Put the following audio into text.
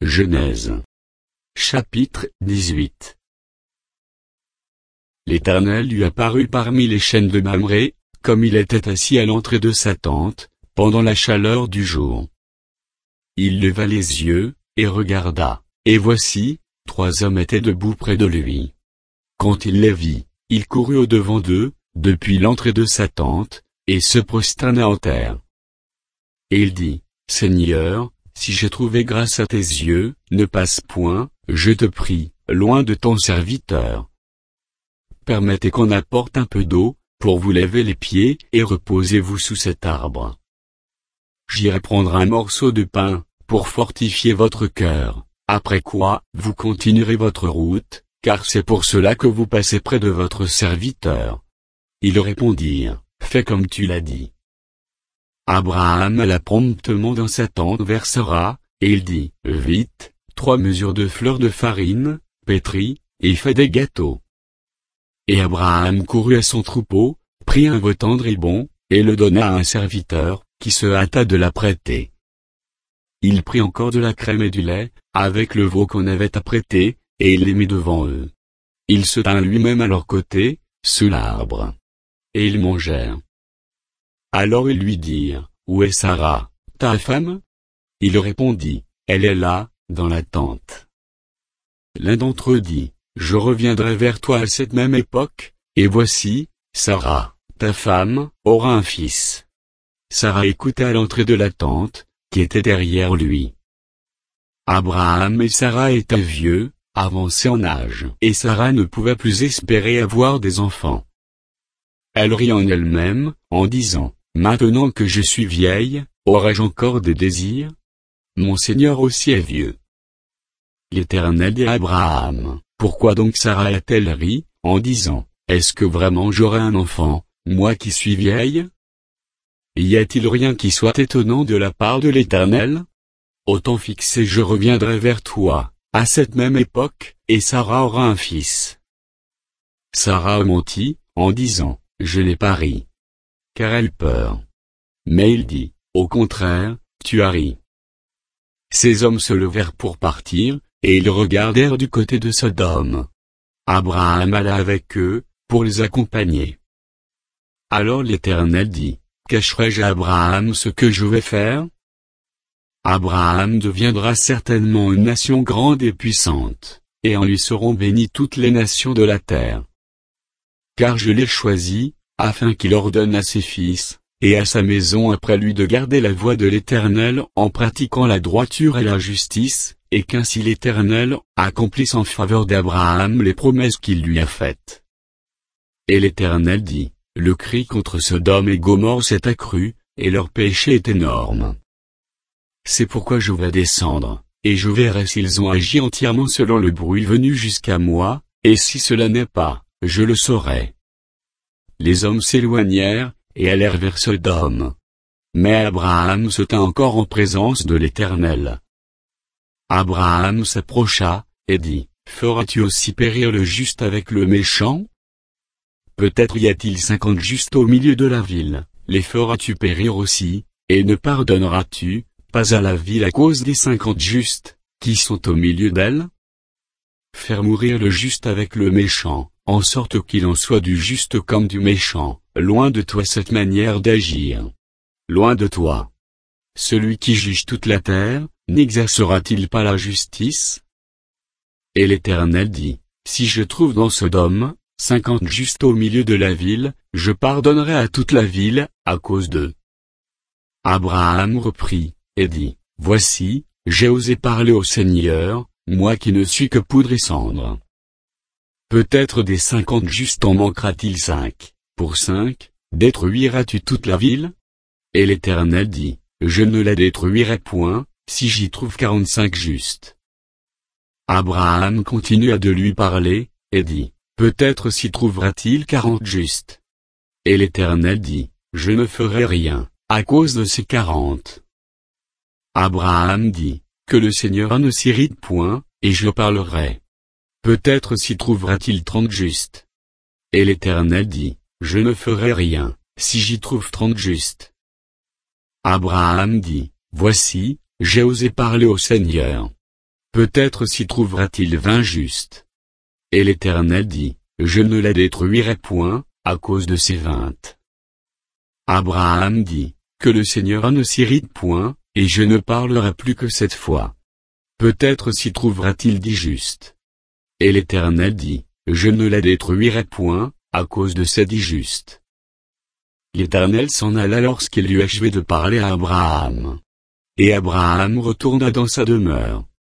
Genèse. Chapitre 18. L'Éternel lui apparut parmi les chênes de Mamré, comme il était assis à l'entrée de sa tente, pendant la chaleur du jour. Il leva les yeux, et regarda, et voici, 3 hommes étaient debout près de lui. Quand il les vit, il courut au-devant d'eux, depuis l'entrée de sa tente, et se prosterna en terre. Et il dit, Seigneur, si j'ai trouvé grâce à tes yeux, ne passe point, je te prie, loin de ton serviteur. Permettez qu'on apporte un peu d'eau, pour vous laver les pieds, et reposez-vous sous cet arbre. J'irai prendre un morceau de pain, pour fortifier votre cœur, après quoi, vous continuerez votre route, car c'est pour cela que vous passez près de votre serviteur. Ils répondirent, fais comme tu l'as dit. Abraham alla promptement dans sa tente vers Sara, et il dit, vite, 3 mesures de fleur de farine, pétrie, et fais des gâteaux. Et Abraham courut à son troupeau, prit un veau tendre et bon, et le donna à un serviteur, qui se hâta de l'apprêter. Il prit encore de la crème et du lait, avec le veau qu'on avait apprêté, et il les mit devant eux. Il se tint lui-même à leur côté, sous l'arbre. Et ils mangèrent. Alors ils lui dirent, où est Sara, ta femme? Il répondit, elle est là, dans la tente. L'un d'entre eux dit, je reviendrai vers toi à cette même époque, et voici, Sara, ta femme, aura un fils. Sara écouta à l'entrée de la tente, qui était derrière lui. Abraham et Sara étaient vieux, avancés en âge, et Sara ne pouvait plus espérer avoir des enfants. Elle rit en elle-même, en disant, maintenant que je suis vieille, aurai-je encore des désirs? Mon Seigneur aussi est vieux. L'Éternel dit à Abraham, pourquoi donc Sara a-t-elle ri, en disant, est-ce que vraiment j'aurai un enfant, moi qui suis vieille? Y a-t-il rien qui soit étonnant de la part de l'Éternel? Au temps fixé je reviendrai vers toi, à cette même époque, et Sara aura un fils. Sara mentit, en disant, je n'ai pas ri. Car elle peur. Mais il dit, au contraire, tu as ri. Ces hommes se levèrent pour partir, et ils regardèrent du côté de Sodome. Abraham alla avec eux, pour les accompagner. Alors l'Éternel dit, cacherai-je à Abraham ce que je vais faire? Abraham deviendra certainement une nation grande et puissante, et en lui seront bénies toutes les nations de la terre. Car je l'ai choisi, afin qu'il ordonne à ses fils, et à sa maison après lui de garder la voie de l'Éternel en pratiquant la droiture et la justice, et qu'ainsi l'Éternel accomplisse en faveur d'Abraham les promesses qu'il lui a faites. Et l'Éternel dit, le cri contre Sodome et Gomorrhe s'est accru, et leur péché est énorme. C'est pourquoi je vais descendre, et je verrai s'ils ont agi entièrement selon le bruit venu jusqu'à moi, et si cela n'est pas, je le saurai. Les hommes s'éloignèrent, et allèrent vers Sodome. Mais Abraham se tint encore en présence de l'Éternel. Abraham s'approcha, et dit, feras-tu aussi périr le juste avec le méchant? Peut-être y a-t-il 50 justes au milieu de la ville, les feras-tu périr aussi, et ne pardonneras-tu pas à la ville à cause des 50 justes, qui sont au milieu d'elle? Faire mourir le juste avec le méchant, en sorte qu'il en soit du juste comme du méchant, loin de toi cette manière d'agir. Loin de toi. Celui qui juge toute la terre, n'exercera-t-il pas la justice? Et l'Éternel dit, si je trouve dans Sodome, 50 justes au milieu de la ville, je pardonnerai à toute la ville, à cause d'eux. Abraham reprit, et dit, voici, j'ai osé parler au Seigneur, moi qui ne suis que poudre et cendre. Peut-être des 50 justes en manquera-t-il 5, pour 5, détruiras-tu toute la ville? Et l'Éternel dit, je ne la détruirai point, si j'y trouve 45 justes. Abraham continua de lui parler, et dit, peut-être s'y trouvera-t-il 40 justes. Et l'Éternel dit, je ne ferai rien, à cause de ces 40. Abraham dit, que le Seigneur ne s'irrite point, et je parlerai. Peut-être s'y trouvera-t-il 30 justes. Et l'Éternel dit, je ne ferai rien, si j'y trouve 30 justes. Abraham dit, voici, j'ai osé parler au Seigneur. peut-être s'y trouvera-t-il 20 justes. Et l'Éternel dit, je ne la détruirai point, à cause de ces 20. Abraham dit, que le Seigneur ne s'irrite point, et je ne parlerai plus que cette fois. Peut-être s'y trouvera-t-il 10 justes. Et l'Éternel dit, je ne la détruirai point, à cause de ces 10 justes. L'Éternel s'en alla lorsqu'il eut achevé de parler à Abraham. Et Abraham retourna dans sa demeure.